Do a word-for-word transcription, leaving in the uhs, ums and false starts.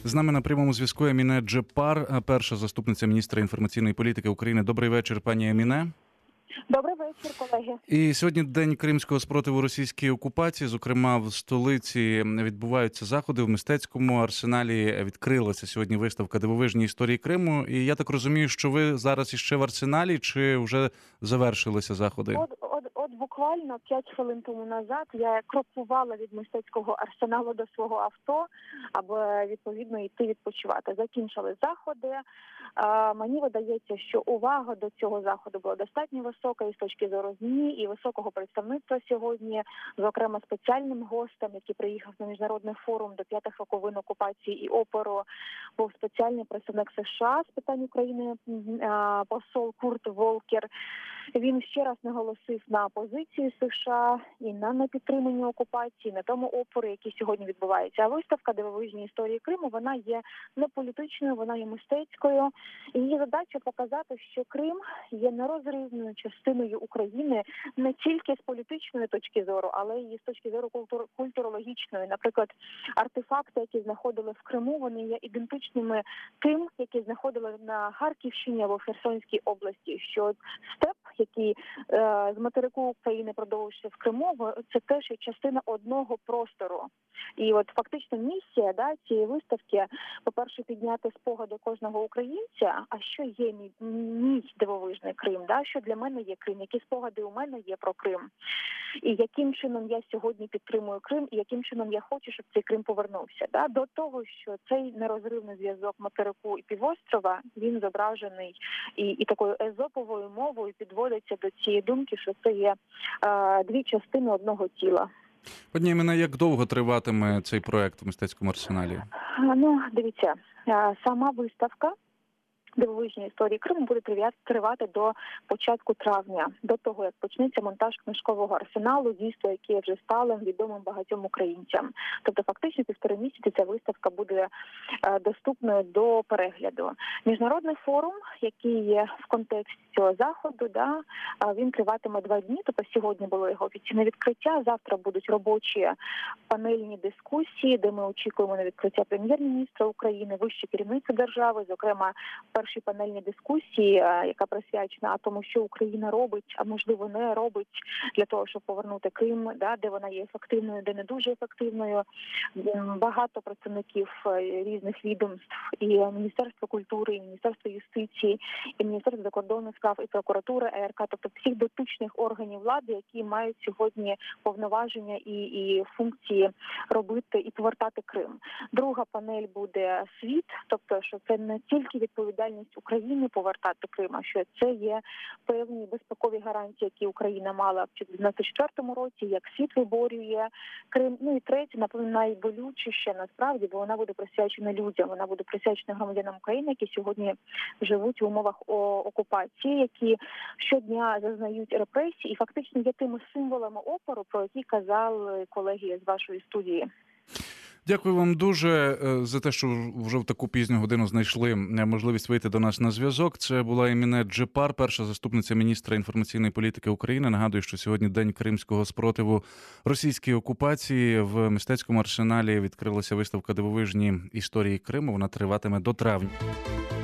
З нами на прямому зв'язку Еміне Джепар, перша заступниця міністра інформаційної політики України. Добрий вечір, пані Еміне. Добрий вечір, колеги. І сьогодні день кримського спротиву російській окупації. Зокрема, в столиці відбуваються заходи. В мистецькому арсеналі відкрилася сьогодні виставка «Дивовижні історії Криму». І я так розумію, що ви зараз іще в арсеналі, чи вже завершилися заходи? От, от, от буквально п'ять хвилин тому назад я крокувала від мистецького арсеналу до свого авто, аби відповідно йти відпочивати. Закінчили заходи. А, мені видається, що увага до цього заходу була достатньо висока і з точки зору ЗМІ, і високого представництва сьогодні, зокрема спеціальним гостем, який приїхав на міжнародний форум до п'ятих роковин окупації і опору, був спеціальний представник США з питань України, посол Курт Волкер. Він ще раз наголосив на позиції США і на непідтриманні окупації, на тому опору, який сьогодні відбувається. А виставка «Дивовижні історії Криму», вона є не політичною, вона є мистецькою. І її задача показати, що Крим є нерозривною частиною України не тільки з політичної точки зору, але й з точки зору культур- культурологічної. Наприклад, артефакти, які знаходили в Криму, вони є ідентичними тим, які знаходили на Харківщині або в Херсонській області. Що степ, який е, з материку України продовжується в Криму, це теж є частина одного простору. І от фактично місія да, цієї виставки, по-перше, підняти спогади кожного українця, а що є мій, мій дивовижний Крим, да, що для мене є Крим, які спогади у мене є про Крим, і яким чином я сьогодні підтримую Крим, і яким чином я хочу, щоб цей Крим повернувся. Да, до того, що цей нерозривний зв'язок материку і півострова, він зображений і, і такою езоповою мовою підводиться до цієї думки, що це є е, дві частини одного тіла. Пані Еміне, як довго триватиме цей проект в мистецькому арсеналі? Ну, дивіться, сама виставка «Дивовижні історії Криму» буде тривати до початку травня, до того, як почнеться монтаж книжкового арсеналу, дійство, яке вже стало відомим багатьом українцям. Тобто, фактично, півтори місяці ця виставка буде е, доступною до перегляду. Міжнародний форум, який є в контексті цього заходу, да, він триватиме два дні, тобто сьогодні було його офіційне відкриття, завтра будуть робочі панельні дискусії, де ми очікуємо на відкриття прем'єр-міністра України, вище керівництво держави, зокрема, перші панельні дискусії, яка присвячена тому, що Україна робить, а можливо не робить для того, щоб повернути Крим, да, де вона є ефективною, де не дуже ефективною. Багато представників різних відомств, і Міністерство культури, і Міністерство юстиції, і Міністерство закордонних справ, і прокуратура, ЕРК, тобто всіх дотичних органів влади, які мають сьогодні повноваження і, і функції робити і повертати Крим. Друга панель буде світ, тобто, що це не тільки відповідальність України повертати Крим, а що це є певні безпекові гарантії, які Україна мала в дев'яносто четвертому році, як світ виборює Крим. Ну і третє, напевно, найболючіше насправді, бо вона буде присвячена людям, вона буде присвячена громадянам України, які сьогодні живуть в умовах окупації, які щодня зазнають репресії і фактично є тими символами опору, про які казали колеги з вашої студії. Дякую вам дуже за те, що вже в таку пізню годину знайшли можливість вийти до нас на зв'язок. Це була Еміне Джепар, перша заступниця міністра інформаційної політики України. Нагадую, що сьогодні день кримського спротиву російській окупації. В мистецькому арсеналі відкрилася виставка «Дивовижні історії Криму». Вона триватиме до травня.